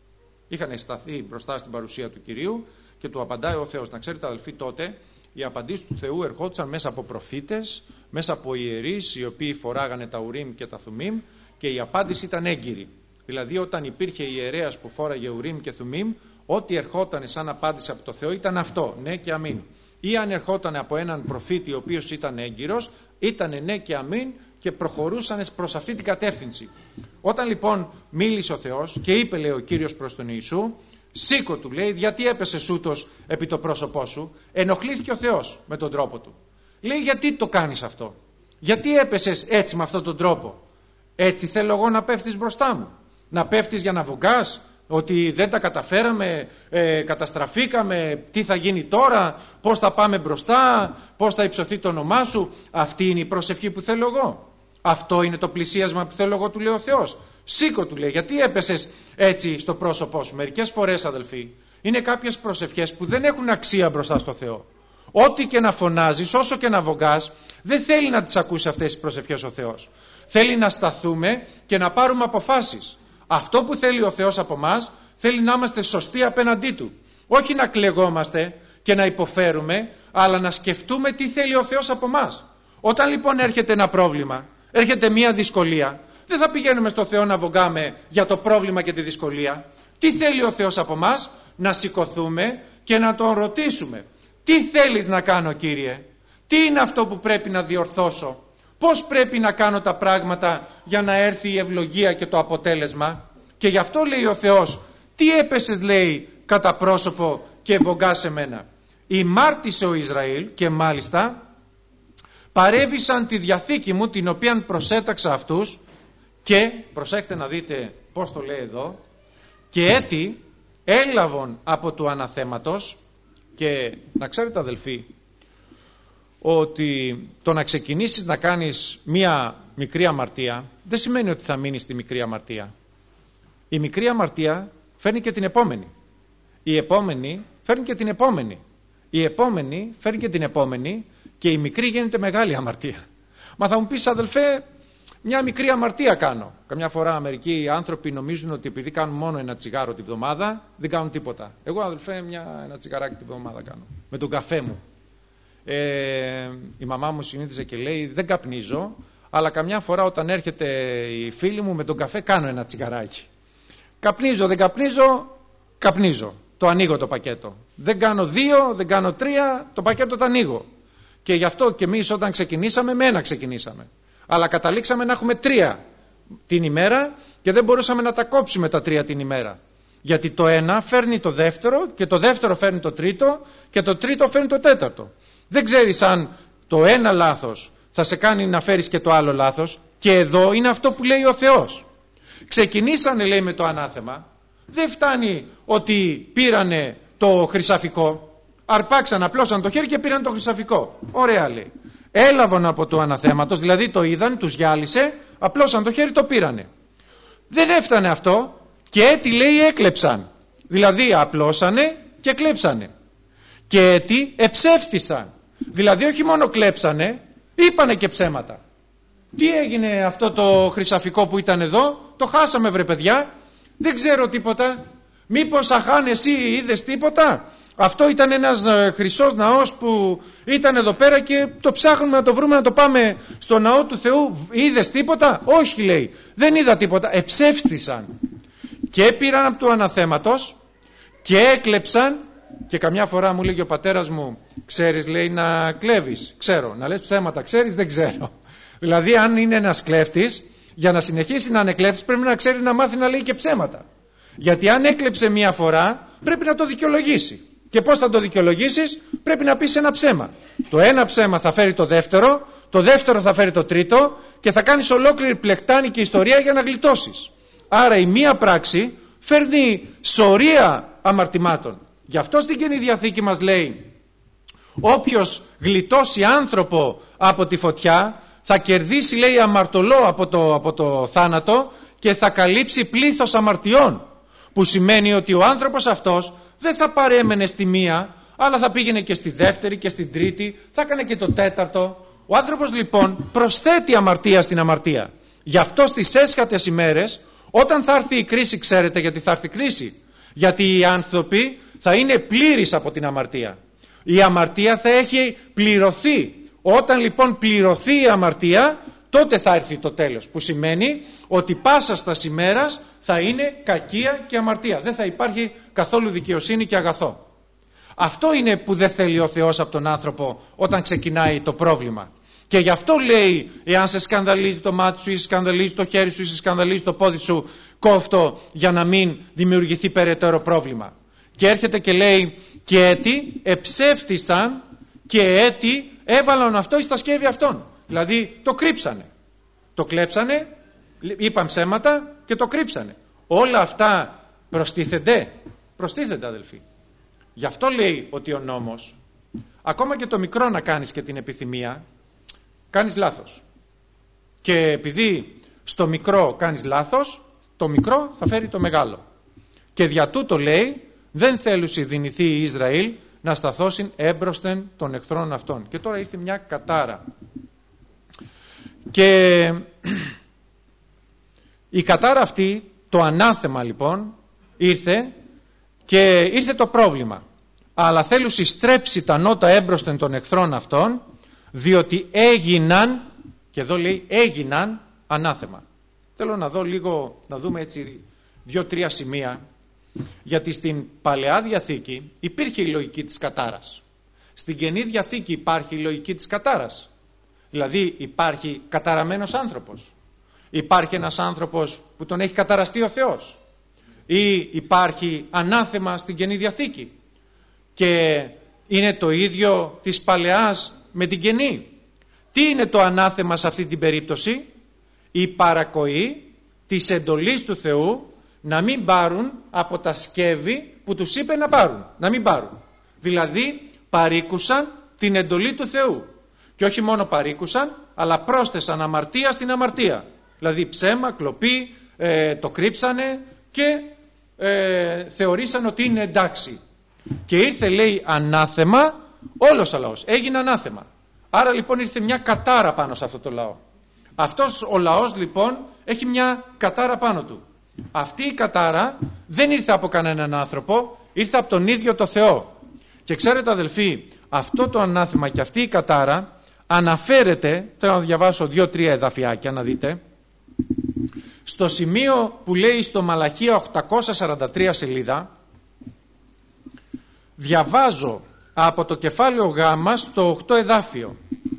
Είχαν σταθεί μπροστά στην παρουσία του Κυρίου και του απαντάει ο Θεός. Να ξέρετε αδελφοί, τότε οι απαντήσεις του Θεού ερχόντουσαν μέσα από προφήτες, μέσα από ιερείς οι οποίοι φοράγανε τα Ουρίμ και τα Θουμίμ, και η απάντηση ήταν έγκυρη. Δηλαδή όταν υπήρχε ιερέας που φόραγε Ουρίμ και Θουμίμ, ό,τι ερχόταν σαν απάντηση από το Θεό ήταν αυτό, ναι και αμήν. Ή αν ερχόταν από έναν προφήτη ο οποίος ήταν έγκυρος, ήταν ναι και αμήν και προχωρούσαν προς αυτή την κατεύθυνση. Όταν λοιπόν μίλησε ο Θεός και είπε, λέει ο Κύριος προς τον Ιησού, σήκω του λέει, γιατί έπεσε σούτος επί το πρόσωπό σου? Ενοχλήθηκε ο Θεός με τον τρόπο του. Λέει, γιατί το κάνεις αυτό? Γιατί έπεσες έτσι με αυτόν τον τρόπο? Έτσι θέλω εγώ να πέφτεις μπροστά μου? Να πέφτεις για να βογκάς? Ότι δεν τα καταφέραμε, ε, καταστραφήκαμε, τι θα γίνει τώρα, πώς θα πάμε μπροστά, πώς θα υψωθεί το όνομά Σου? Αυτή είναι η προσευχή που θέλω εγώ? Αυτό είναι το πλησίασμα που θέλω εγώ, του λέει ο Θεός? Σήκω, του λέει, γιατί έπεσες έτσι στο πρόσωπό σου? Μερικές φορές αδελφοί, είναι κάποιες προσευχές που δεν έχουν αξία μπροστά στο Θεό. Ό,τι και να φωνάζεις, όσο και να βογκάς, δεν θέλει να τις ακούσει αυτές τις προσευχές ο Θεός. Θέλει να σταθούμε και να πάρουμε αποφάσεις. Αυτό που θέλει ο Θεός από μας, θέλει να είμαστε σωστοί απέναντί Του. Όχι να κλαιγόμαστε και να υποφέρουμε, αλλά να σκεφτούμε τι θέλει ο Θεός από μας. Όταν λοιπόν έρχεται ένα πρόβλημα, έρχεται μια δυσκολία, δεν θα πηγαίνουμε στο Θεό να βογκάμε για το πρόβλημα και τη δυσκολία. Τι θέλει ο Θεός από μας? Να σηκωθούμε και να Τον ρωτήσουμε. Τι θέλεις να κάνω, Κύριε? Τι είναι αυτό που πρέπει να διορθώσω? Πώς πρέπει να κάνω τα πράγματα για να έρθει η ευλογία και το αποτέλεσμα? Και γι' αυτό λέει ο Θεός, τι έπεσες, λέει, κατά πρόσωπο και βογκάς σε μένα? Ημάρτησε ο Ισραήλ και μάλιστα παρέβησαν τη διαθήκη μου, την οποία προσέταξα αυτούς, και προσέχτε να δείτε πώς το λέει εδώ, και έτι έλαβον από του αναθέματος. Και να ξέρετε αδελφοί, ότι το να ξεκινήσεις να κάνεις μία μικρή αμαρτία δεν σημαίνει ότι θα μείνεις στη μικρή αμαρτία. Η μικρή αμαρτία φέρνει και την επόμενη. Η επόμενη φέρνει και την επόμενη. Η επόμενη φέρνει και την επόμενη, και η μικρή γίνεται μεγάλη αμαρτία. Μα θα μου πεις, αδελφέ, μια μικρή αμαρτία κάνω. Καμιά φορά μερικοί άνθρωποι νομίζουν ότι επειδή κάνουν μόνο ένα τσιγάρο τη βδομάδα δεν κάνουν τίποτα. Εγώ, αδελφέ, μια, ένα τσιγαράκι τη βδομάδα κάνω. Με τον καφέ μου. Ε, η μαμά μου συνήθιζε και λέει, δεν καπνίζω, αλλά καμιά φορά όταν έρχεται η φίλη μου με τον καφέ κάνω ένα τσιγαράκι. Καπνίζω, δεν καπνίζω, καπνίζω. Το ανοίγω το πακέτο. Δεν κάνω δύο, δεν κάνω τρία, το πακέτο το ανοίγω. Και γι' αυτό και εμείς όταν ξεκινήσαμε, με ένα ξεκινήσαμε. Αλλά καταλήξαμε να έχουμε τρία την ημέρα και δεν μπορούσαμε να τα κόψουμε τα τρία την ημέρα. Γιατί το ένα φέρνει το δεύτερο και το δεύτερο φέρνει το τρίτο και το τρίτο φέρνει το τέταρτο. Δεν ξέρεις αν το ένα λάθος θα σε κάνει να φέρεις και το άλλο λάθος. Και εδώ είναι αυτό που λέει ο Θεός. Ξεκινήσανε, λέει, με το ανάθεμα. Δεν φτάνει ότι πήρανε το χρυσαφικό, αρπάξαν, απλώσαν το χέρι και πήραν το χρυσαφικό. Ωραία, λέει. Έλαβαν από το αναθέματος, δηλαδή το είδαν, τους γυάλισε, απλώσαν το χέρι, το πήρανε. Δεν έφτανε αυτό και έτη, λέει, έκλεψαν. Δηλαδή απλώσανε και κλέψανε. Και έτη εψεύστησαν. Δηλαδή όχι μόνο κλέψανε, είπανε και ψέματα. Τι έγινε αυτό το χρυσαφικό που ήταν εδώ? Το χάσαμε, βρε παιδιά. Δεν ξέρω τίποτα. Μήπως αχάν εσύ είδες τίποτα? Αυτό ήταν ένας χρυσός ναός που ήταν εδώ πέρα και το ψάχνουμε να το βρούμε, να το πάμε στο ναό του Θεού. Είδες τίποτα? Όχι, λέει, δεν είδα τίποτα. Εψεύστησαν και πήραν από του αναθέματος και έκλεψαν. Και καμιά φορά μου λέγει ο πατέρας μου, ξέρεις, λέει, να κλέβεις? Ξέρω. Να λες ψέματα, ξέρεις? Δεν ξέρω. Δηλαδή αν είναι ένας κλέφτης, για να συνεχίσει να είναι κλέφτης πρέπει να ξέρει να μάθει να λέει και ψέματα. Γιατί αν έκλεψε μία φορά πρέπει να το δικαιολογήσει. Και πώς θα το δικαιολογήσεις? Πρέπει να πεις ένα ψέμα. Το ένα ψέμα θα φέρει το δεύτερο, το δεύτερο θα φέρει το τρίτο και θα κάνεις ολόκληρη πλεκτάνικη ιστορία για να γλιτώσεις. Άρα η μία πράξη φέρνει σωρία αμαρτημάτων. Γι' αυτό στην Καινή Διαθήκη μας λέει, όποιος γλιτώσει άνθρωπο από τη φωτιά θα κερδίσει, λέει, αμαρτωλό από το, από το θάνατο και θα καλύψει πλήθος αμαρτιών. Που σημαίνει ότι ο άνθρωπος αυτός δεν θα παρέμενε στη μία, αλλά θα πήγαινε και στη δεύτερη και στην τρίτη, θα έκανε και το τέταρτο. Ο άνθρωπος λοιπόν προσθέτει αμαρτία στην αμαρτία. Γι' αυτό στις έσχατες ημέρες, όταν θα έρθει η κρίση, ξέρετε γιατί θα έρθει η κρίση? Γιατί οι άνθρωποι θα είναι πλήρεις από την αμαρτία. Η αμαρτία θα έχει πληρωθεί. Όταν λοιπόν πληρωθεί η αμαρτία, τότε θα έρθει το τέλος, που σημαίνει ότι πάσα στα ημέρας θα είναι κακία και αμαρτία. Δεν θα υπάρχει καθόλου δικαιοσύνη και αγαθό. Αυτό είναι που δεν θέλει ο Θεός από τον άνθρωπο όταν ξεκινάει το πρόβλημα. Και γι' αυτό λέει, εάν σε σκανδαλίζει το μάτι σου ή σε σκανδαλίζει το χέρι σου ή σε σκανδαλίζει το πόδι σου, κόφτο, για να μην δημιουργηθεί περαιτέρω πρόβλημα. Και έρχεται και λέει, και έτη εψεύτησαν και έτη έβαλαν αυτό εις τα σκεύη αυτών. Δηλαδή το κρύψανε. Το κλέψανε, είπαν ψέματα και το κρύψανε. Όλα αυτά προστίθενται. Προστίθενται, αδελφοί. Γι' αυτό λέει ότι ο νόμος, ακόμα και το μικρό να κάνεις και την επιθυμία, κάνεις λάθος. Και επειδή στο μικρό κάνεις λάθος, το μικρό θα φέρει το μεγάλο. Και δια τούτο λέει, δεν θέλουσι δυνηθεί η Ισραήλ να σταθώσουν έμπροσθεν των εχθρών αυτών. Και τώρα ήρθε μια κατάρα. Και η κατάρα αυτή, το ανάθεμα λοιπόν, ήρθε και ήρθε το πρόβλημα. Αλλά θέλουσι στρέψει τα νότα έμπροσθεν των εχθρών αυτών, διότι έγιναν, και εδώ λέει έγιναν ανάθεμα. Θέλω να δω λίγο, να δούμε έτσι δύο-τρία σημεία. Γιατί στην Παλαιά Διαθήκη υπήρχε η λογική της κατάρας. Στην Καινή Διαθήκη υπάρχει η λογική της κατάρας. Δηλαδή υπάρχει καταραμένος άνθρωπος. Υπάρχει ένας άνθρωπος που τον έχει καταραστεί ο Θεός. Ή υπάρχει ανάθεμα στην Καινή Διαθήκη. Και είναι το ίδιο της Παλαιάς με την Καινή. Τι είναι το ανάθεμα σε αυτή την περίπτωση? Η παρακοή της εντολής του Θεού να μην πάρουν από τα σκεύη που τους είπε να πάρουν. Να μην πάρουν. Δηλαδή παρήκουσαν την εντολή του Θεού. Και όχι μόνο παρήκουσαν, αλλά πρόσθεσαν αμαρτία στην αμαρτία. Δηλαδή ψέμα, κλοπή, ε, το κρύψανε και ε, θεωρήσαν ότι είναι εντάξει. Και ήρθε, λέει, ανάθεμα όλος ο λαός. Έγινε ανάθεμα. Άρα λοιπόν ήρθε μια κατάρα πάνω σε αυτό το λαό. Αυτός ο λαός λοιπόν έχει μια κατάρα πάνω του. Αυτή η κατάρα δεν ήρθε από κανέναν άνθρωπο, ήρθε από τον ίδιο το Θεό. Και ξέρετε, αδελφοί, αυτό το ανάθεμα και αυτή η κατάρα αναφέρεται, θέλω να διαβάσω δύο-τρία εδαφιάκια να δείτε, στο σημείο που λέει στο Μαλαχία οκτακόσια σαράντα τρία σελίδα. Διαβάζω από το κεφάλαιο Γ στο οκτώ εδάφιο.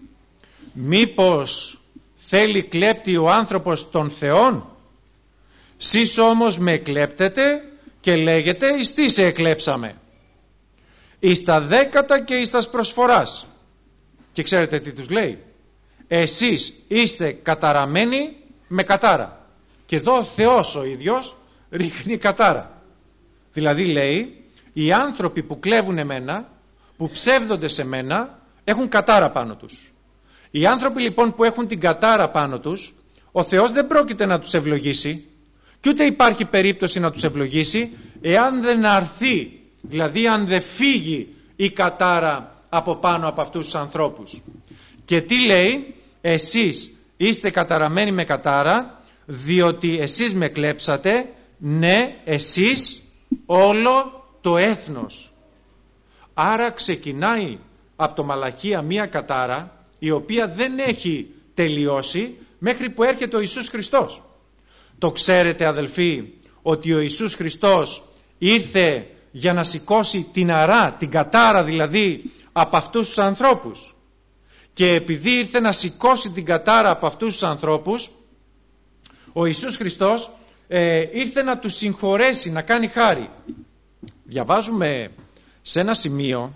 Μήπως θέλει κλέπτη ο άνθρωπος των θεών? Σεις όμως με εκλέπτετε και λέγετε εις τι σε εκλέψαμε? Εις τα δέκατα και εις τας προσφοράς. Και ξέρετε τι τους λέει? εσείς είστε καταραμένοι με κατάρα. Και εδώ ο Θεός ο ίδιος ρίχνει κατάρα. Δηλαδή λέει, οι άνθρωποι που κλέβουν εμένα, που ψεύδονται σε μένα, έχουν κατάρα πάνω τους. Οι άνθρωποι λοιπόν που έχουν την κατάρα πάνω τους, ο Θεός δεν πρόκειται να τους ευλογήσει, και ούτε υπάρχει περίπτωση να τους ευλογήσει εάν δεν αρθεί, δηλαδή αν δεν φύγει η κατάρα από πάνω από αυτούς τους ανθρώπους. Και τι λέει? Εσείς είστε καταραμένοι με κατάρα, διότι εσείς με κλέψατε, ναι, εσείς όλο το έθνος. Άρα ξεκινάει από το Μαλαχία μία κατάρα η οποία δεν έχει τελειώσει μέχρι που έρχεται ο Ιησούς Χριστός. Το ξέρετε αδελφοί ότι ο Ιησούς Χριστός ήρθε για να σηκώσει την αρά, την κατάρα δηλαδή από αυτούς τους ανθρώπους, και επειδή ήρθε να σηκώσει την κατάρα από αυτούς τους ανθρώπους, ο Ιησούς Χριστός ε, ήρθε να τους συγχωρέσει, να κάνει χάρη. Διαβάζουμε σε ένα σημείο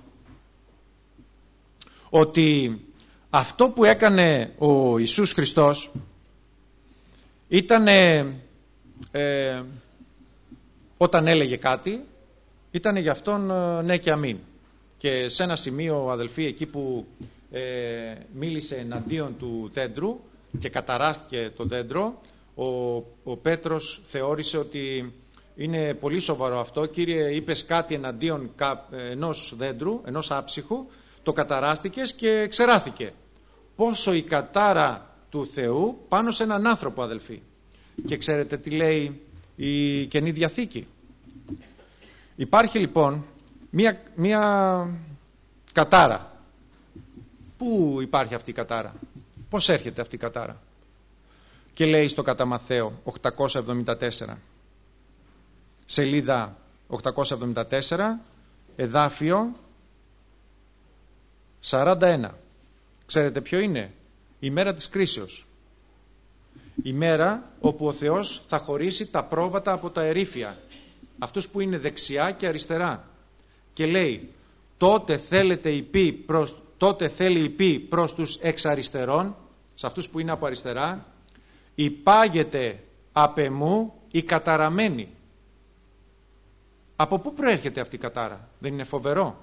ότι αυτό που έκανε ο Ιησούς Χριστός ήταν ε, όταν έλεγε κάτι, ήταν για αυτόν ναι και αμήν. Και σε ένα σημείο, αδελφοί, εκεί που ε, μίλησε εναντίον του δέντρου και καταράστηκε το δέντρο, ο, ο Πέτρος θεώρησε ότι είναι πολύ σοβαρό αυτό. Κύριε, είπες κάτι εναντίον ενός δέντρου, ενός άψυχου, το καταράστηκες και ξεράθηκε. Πόσο η κατάρα του Θεού πάνω σε έναν άνθρωπο, αδελφοί. Και ξέρετε τι λέει η Καινή Διαθήκη? Υπάρχει λοιπόν μία, μία κατάρα. Πού υπάρχει αυτή η κατάρα? Πώς έρχεται αυτή η κατάρα? Και λέει στο κατά Μαθαίο οκτακόσια εβδομήντα τέσσερα, σελίδα οκτακόσια εβδομήντα τέσσερα, εδάφιο σαράντα ένα. Ξέρετε ποιο είναι? Η μέρα της κρίσεως. Η μέρα όπου ο Θεός θα χωρίσει τα πρόβατα από τα ερήφια, αυτούς που είναι δεξιά και αριστερά. Και λέει, τότε, θέλετε υπή προς, τότε θέλει υπή προς τους εξ αριστερών, σε αυτούς που είναι από αριστερά, υπάγεται απ' εμού η καταραμένη. Από πού προέρχεται αυτή η κατάρα? Δεν είναι φοβερό?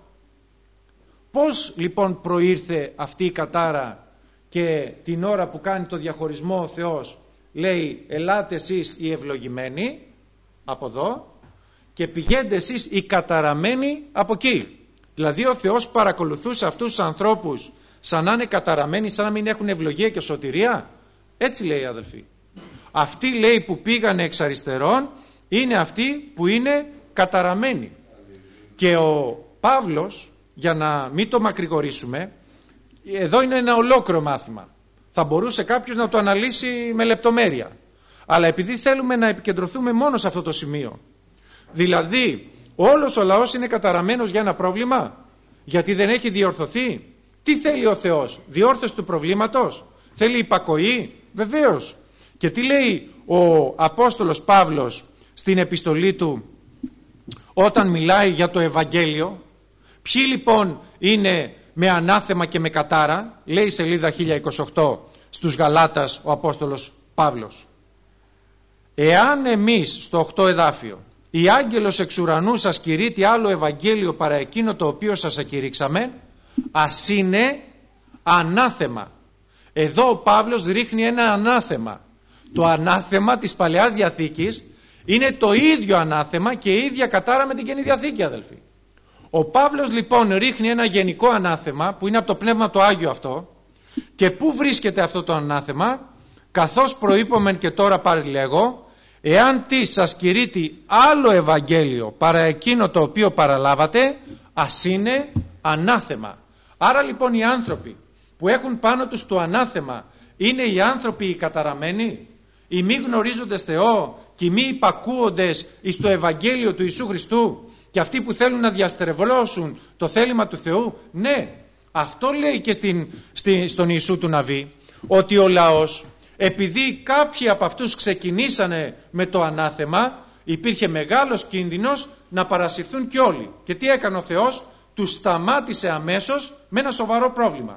Πώς λοιπόν προήρθε αυτή η κατάρα, και την ώρα που κάνει το διαχωρισμό ο Θεός λέει, ελάτε εσείς οι ευλογημένοι από εδώ και πηγαίνετε εσείς οι καταραμένοι από εκεί. Δηλαδή ο Θεός παρακολουθούσε αυτούς τους ανθρώπους σαν να είναι καταραμένοι, σαν να μην έχουν ευλογία και σωτηρία. Έτσι λέει, αδελφοί. Αυτοί, λέει, που πήγανε εξ αριστερών είναι αυτοί που είναι καταραμένοι. Και ο Παύλος, για να μην το μακρηγορήσουμε, εδώ είναι ένα ολόκληρο μάθημα. Θα μπορούσε κάποιος να το αναλύσει με λεπτομέρεια. Αλλά επειδή θέλουμε να επικεντρωθούμε μόνο σε αυτό το σημείο, δηλαδή όλος ο λαός είναι καταραμένος για ένα πρόβλημα, γιατί δεν έχει διορθωθεί. Τι θέλει ο Θεός? Διόρθωση του προβλήματος? Θέλει υπακοή? Βεβαίως. Και τι λέει ο Απόστολος Παύλος στην επιστολή του όταν μιλάει για το Ευαγγέλιο? Ποιοι λοιπόν είναι με ανάθεμα και με κατάρα? Λέει σελίδα χίλια είκοσι οκτώ στους Γαλάτας ο Απόστολος Παύλος, εάν εμείς, στο οκτώ εδάφιο, η άγγελος εξ ουρανού σας κηρύττει άλλο Ευαγγέλιο παρά εκείνο το οποίο σας ακηρύξαμε, ας είναι ανάθεμα. Εδώ ο Παύλος ρίχνει ένα ανάθεμα. Το ανάθεμα της Παλαιάς Διαθήκης είναι το ίδιο ανάθεμα και η ίδια κατάρα με την Καινή Διαθήκη, αδελφοί. Ο Παύλος λοιπόν ρίχνει ένα γενικό ανάθεμα που είναι από το Πνεύμα το Άγιο αυτό. Και πού βρίσκεται αυτό το ανάθεμα? Καθώς προείπομεν και τώρα παριλέγω, εάν τι σας κηρύττει άλλο Ευαγγέλιο παρά εκείνο το οποίο παραλάβατε, ας είναι ανάθεμα. Άρα λοιπόν οι άνθρωποι που έχουν πάνω τους το ανάθεμα είναι οι άνθρωποι οι καταραμένοι, οι μη γνωρίζοντες Θεό και οι μη υπακούοντες εις το Ευαγγέλιο του Ιησού Χριστού, και αυτοί που θέλουν να διαστρεβλώσουν το θέλημα του Θεού. Ναι, αυτό λέει και στην, στη, στον Ιησού του Ναβί, ότι ο λαός, επειδή κάποιοι από αυτούς ξεκινήσανε με το ανάθεμα, υπήρχε μεγάλος κίνδυνος να παρασυρθούν κι όλοι. Και τι έκανε ο Θεός? Τους σταμάτησε αμέσως με ένα σοβαρό πρόβλημα.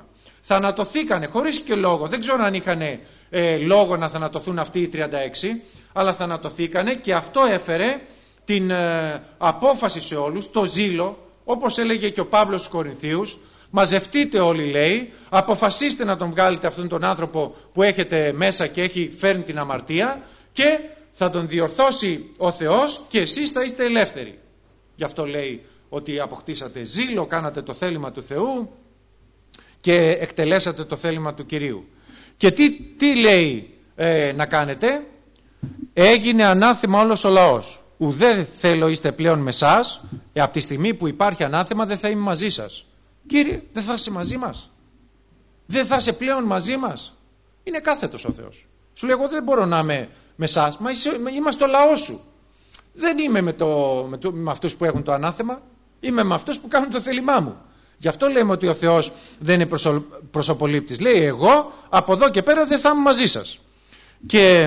θανατωθήκανε χωρίς και λόγο. Δεν ξέρω αν είχαν ε, λόγο να θανατωθούν αυτοί οι τριάντα έξι, αλλά θανατωθήκανε, και αυτό έφερε την ε, απόφαση σε όλους, το ζήλο, όπως έλεγε και ο Παύλος στους Κορινθίους. Μαζευτείτε όλοι, λέει, αποφασίστε να τον βγάλετε αυτόν τον άνθρωπο που έχετε μέσα και έχει φέρνει την αμαρτία, και θα τον διορθώσει ο Θεός και εσείς θα είστε ελεύθεροι. Γι' αυτό λέει ότι αποκτήσατε ζήλο, κάνατε το θέλημα του Θεού και εκτελέσατε το θέλημα του Κυρίου. Και τι, τι λέει ε, να κάνετε? Έγινε ανάθεμα όλος ο λαός. Ουδέ θέλω είστε πλέον με εσάς, ε, από τη στιγμή που υπάρχει ανάθεμα δεν θα είμαι μαζί σας. Κύριε, δεν θα είσαι μαζί μας? Δεν θα είσαι πλέον μαζί μας? Είναι κάθετος ο Θεός. Σου λέει, εγώ δεν μπορώ να είμαι με εσάς, μα είσαι, είμαστε ο λαός σου. Δεν είμαι με, το, με, το, με αυτούς που έχουν το ανάθεμα, είμαι με αυτούς που κάνουν το θέλημά μου. Γι' αυτό λέμε ότι ο Θεός δεν είναι προσω, προσωπολήπτης. Λέει, εγώ από εδώ και πέρα δεν θα είμαι μαζί σας. Και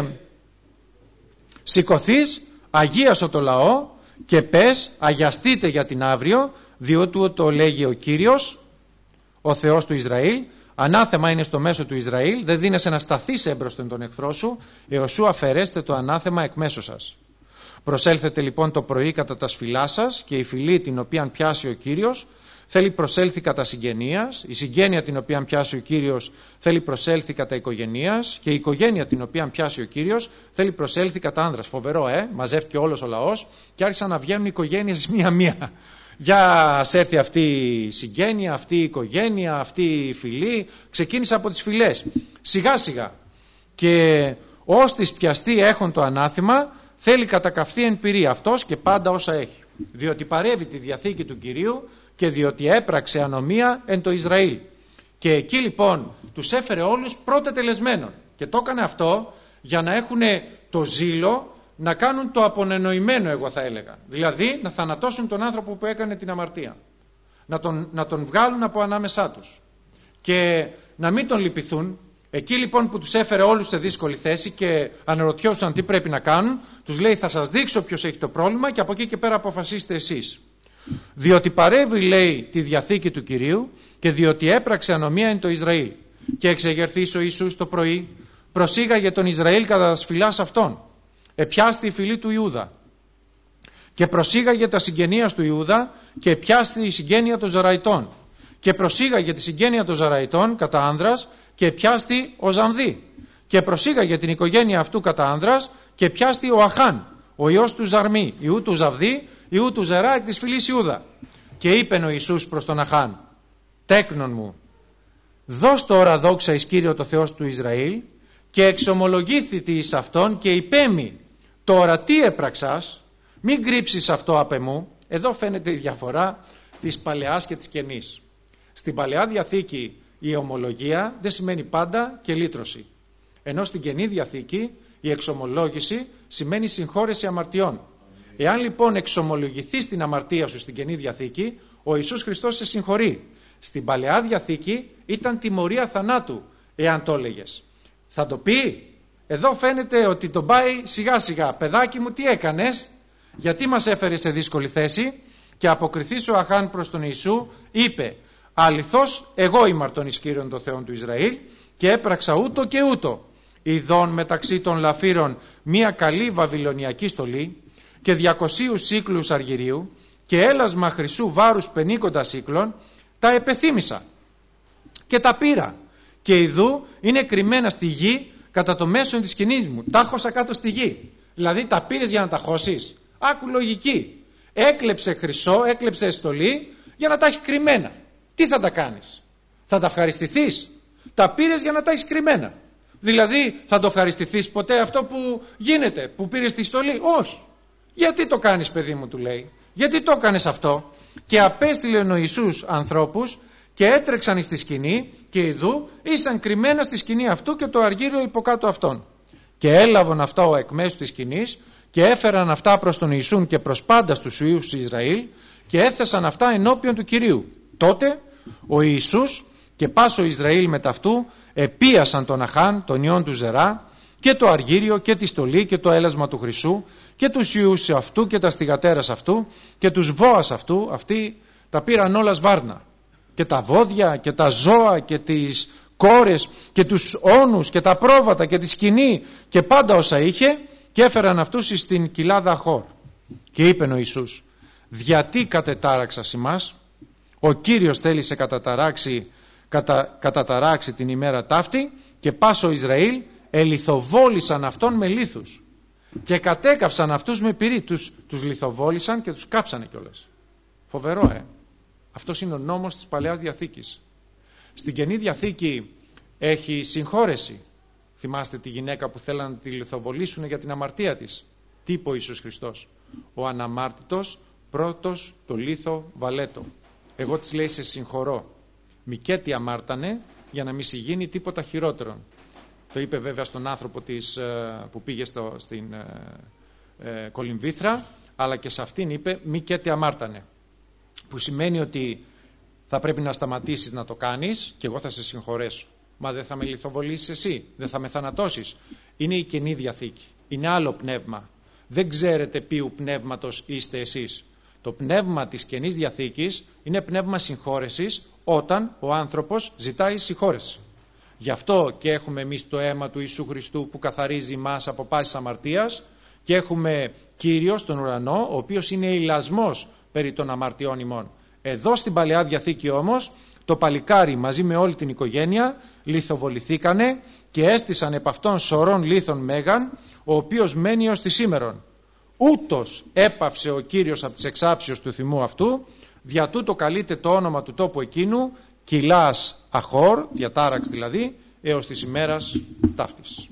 σηκωθείς, αγίασο το λαό και πες, αγιαστείτε για την αύριο, διότι το λέγει ο Κύριος, ο Θεός του Ισραήλ. Ανάθεμα είναι στο μέσο του Ισραήλ, δεν δίνεσαι να σταθείς έμπροσθεν τον εχθρό σου, έως σου αφαιρέστε το ανάθεμα εκ μέσω σας. Προσέλθετε λοιπόν το πρωί κατά τα σφυλά σας, και η φυλή την οποία πιάσει ο Κύριος θέλει προσέλθει κατά συγγενείας, η συγγένεια την οποία πιάσει ο Κύριος θέλει προσέλθει κατά οικογενείας, και η οικογένεια την οποία πιάσει ο Κύριος θέλει προσέλθει κατά άνδρας. Φοβερό, ε, μαζεύτηκε όλος ο λαός και άρχισαν να βγαίνουν οι οικογένειες μία-μία. Για ας έρθει αυτή η συγγένεια, αυτή η οικογένεια, αυτή η φυλή. Ξεκίνησε από τις φυλές, σιγά σιγά. Και ώστις πιαστεί έχον το ανάθημα, θέλει κατακαυθεί εν πυρή αυτός και πάντα όσα έχει. Διότι παρέβη τη διαθήκη του Κυρίου και διότι έπραξε ανομία εν το Ισραήλ. Και εκεί λοιπόν τους έφερε όλους πρώτα τελεσμένων. Και το έκανε αυτό για να έχουν το ζήλο να κάνουν το απονενοημένο, εγώ θα έλεγα. Δηλαδή να θανατώσουν τον άνθρωπο που έκανε την αμαρτία. Να τον, να τον βγάλουν από ανάμεσά τους. Και να μην τον λυπηθούν. Εκεί λοιπόν που τους έφερε όλους σε δύσκολη θέση και αναρωτιόντουσαν τι πρέπει να κάνουν, τους λέει, θα σας δείξω ποιος έχει το πρόβλημα και από εκεί και πέρα αποφασίστε εσείς. Διότι παρέβη, λέει, τη διαθήκη του Κυρίου και διότι έπραξε ανομία εν το Ισραήλ. Και εξεγερθείς ο Ιησούς το πρωί, προσήγαγε τον Ισραήλ κατά τα σφυλάς αυτών. Επιάστη η φυλή του Ιούδα. Και προσήγαγε τα συγγενείας του Ιούδα και επιάστη η συγγένεια των Ζωραϊτών. Και προσήγαγε τη συγγένεια των Ζωραϊτών κατά άνδρας και πιάστη ο Ζαμδί. Και προσήγαγε την οικογένεια αυτού κατά άνδρας και πιάστη ο Αχάν, ο ιός του Ζαρμή, ιού του Ζαβδί, ιού του Ζερά εκ της φυλής Ιούδα. Και είπεν ο Ιησούς προς τον Αχάν, τέκνον μου, δώσ' τώρα δόξα εις Κύριο το Θεός του Ισραήλ, και εξομολογήθητη εις αυτόν και υπέμει, τώρα τι έπραξας, μην κρύψεις αυτό απ' εμού. Εδώ φαίνεται η διαφορά της Παλαιάς και της Καινής. Στην Παλαιά Διαθήκη η ομολογία δεν σημαίνει πάντα και λύτρωση. Ενώ στην Καινή Διαθήκη η εξομολόγηση σημαίνει συγχώρεση αμαρτιών. Εάν λοιπόν εξομολογηθείς την αμαρτία σου στην Καινή Διαθήκη, ο Ιησούς Χριστός σε συγχωρεί. Στην Παλαιά Διαθήκη ήταν τιμωρία θανάτου, εάν το έλεγες. Θα το πει? Εδώ φαίνεται ότι τον πάει σιγά σιγά. Παιδάκι μου, τι έκανες? Γιατί μας έφερε σε δύσκολη θέση? Και αποκριθείς ο Αχάν προς τον Ιησού, είπε, αληθώς εγώ ήμαρτον εις Κύριον το Θεόν του Ισραήλ και έπραξα ούτω και ούτω. Ιδών μεταξύ των λαφύρων μία καλή βαβυλωνιακή στολή και διακοσίους σύκλους αργυρίου και έλασμα χρυσού βάρους πενήκοντα σύκλων, τα επεθύμησα και τα πήρα. Και ιδού είναι κρυμμένα στη γη κατά το μέσον της σκηνής μου. Τα χώσα κάτω στη γη. Δηλαδή τα πήρες για να τα χώσεις? Άκου λογική. Έκλεψε χρυσό, έκλεψε στολή για να τα έχει κρυμμένα. Τι θα τα κάνεις? Θα τα ευχαριστηθείς? Τα πήρες για να τα έχεις κρυμμένα. Δηλαδή θα το ευχαριστηθείς ποτέ αυτό που γίνεται, που πήρες τη στολή? Όχι. Γιατί το κάνεις, παιδί μου, του λέει? Γιατί το έκανες αυτό? Και απέστειλε ο Ιησούς ανθρώπους και έτρεξαν στη σκηνή και ιδού ήσαν κρυμμένα στη σκηνή αυτού και το αργύριο υποκάτω αυτών. Και έλαβαν αυτά ο εκ μέσου της σκηνής και έφεραν αυτά προς τον Ιησούν και προς πάντα στους Ιούς Ισραήλ και έθεσαν αυτά ενώπιον του Κυρίου. Τότε ο Ιησούς και πάσο Ισραήλ με ταυτού επίασαν τον Αχάν, τον ιόν του Ζερά, και το αργύριο και τη στολή και το έλασμα του χρυσού και τους Ιούς αυτού και τα στιγατέρας αυτού και τους βόας αυτού. Αυτοί τα πήραν όλα σβάρνα. και τα βόδια και τα ζώα και τις κόρες και τους όνους και τα πρόβατα και τη σκηνή και πάντα όσα είχε, και έφεραν αυτούς στην κοιλάδα Αχόρ. Και είπε ο Ιησούς, γιατί κατετάραξας ημάς? Ο Κύριος θέλησε καταταράξει, κατα, καταταράξει την ημέρα ταύτη, και πάσο Ισραήλ ελιθοβόλησαν αυτόν με λίθους και κατέκαυσαν αυτούς με πυρί. Τους, τους λιθοβόλησαν και τους κάψανε κιόλας. Φοβερό, ε! Αυτός είναι ο νόμος της Παλαιάς Διαθήκης. Στην Καινή Διαθήκη έχει συγχώρεση. Θυμάστε τη γυναίκα που θέλαν να τη λιθοβολήσουν για την αμαρτία της? Τι είπε ο Ιησούς Χριστός? Ο αναμάρτητος πρώτος το λίθο βαλέτο. Εγώ της λέει, σε συγχωρώ. Μικέτη αμάρτανε για να μην σου γίνει τίποτα χειρότερο. Το είπε βέβαια στον άνθρωπο της, που πήγε στο, στην ε, ε, Κολυμβήθρα, αλλά και σε αυτήν είπε μικέτη αμάρτανε. Που σημαίνει ότι θα πρέπει να σταματήσεις να το κάνεις και εγώ θα σε συγχωρέσω. Μα δεν θα με λιθοβολήσεις εσύ, δεν θα με θανατώσεις. Είναι η Καινή Διαθήκη. Είναι άλλο πνεύμα. Δεν ξέρετε ποιου πνεύματος είστε εσείς. Το πνεύμα της Καινής Διαθήκης είναι πνεύμα συγχώρεσης όταν ο άνθρωπος ζητάει συγχώρεση. Γι' αυτό και έχουμε εμείς το αίμα του Ιησού Χριστού που καθαρίζει μας από πάσης αμαρτίας, και έχουμε Κύριο στον ουρανό, ο οποίος είναι ηλασμός περί των αμαρτιών ημών. Εδώ στην Παλαιά Διαθήκη όμως το παλικάρι μαζί με όλη την οικογένεια λιθοβοληθήκανε και έστησαν επ' αυτόν σωρών λίθων μέγαν, ο οποίος μένει ως τη σήμερον. Ούτως έπαυσε ο Κύριος από τις εξάψεως του θυμού αυτού, δια τούτο καλείται το όνομα του τόπου εκείνου Κοιλάς Αχόρ, διατάραξη δηλαδή, έως της ημέρας ταύτης.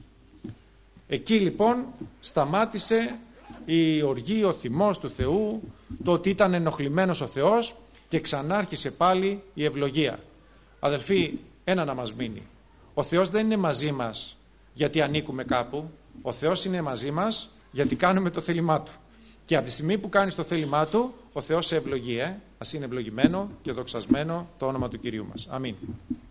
Εκεί λοιπόν σταμάτησε η οργή, ο θυμός του Θεού, το ότι ήταν ενοχλημένος ο Θεός, και ξανάρχισε πάλι η ευλογία. Αδελφοί, ένα να μας μείνει. Ο Θεός δεν είναι μαζί μας γιατί ανήκουμε κάπου. Ο Θεός είναι μαζί μας γιατί κάνουμε το θέλημά Του. Και από τη στιγμή που κάνεις το θέλημά Του, ο Θεός σε ευλογεί. Ε? Ας είναι ευλογημένο και δοξασμένο το όνομα του Κυρίου μας. Αμήν.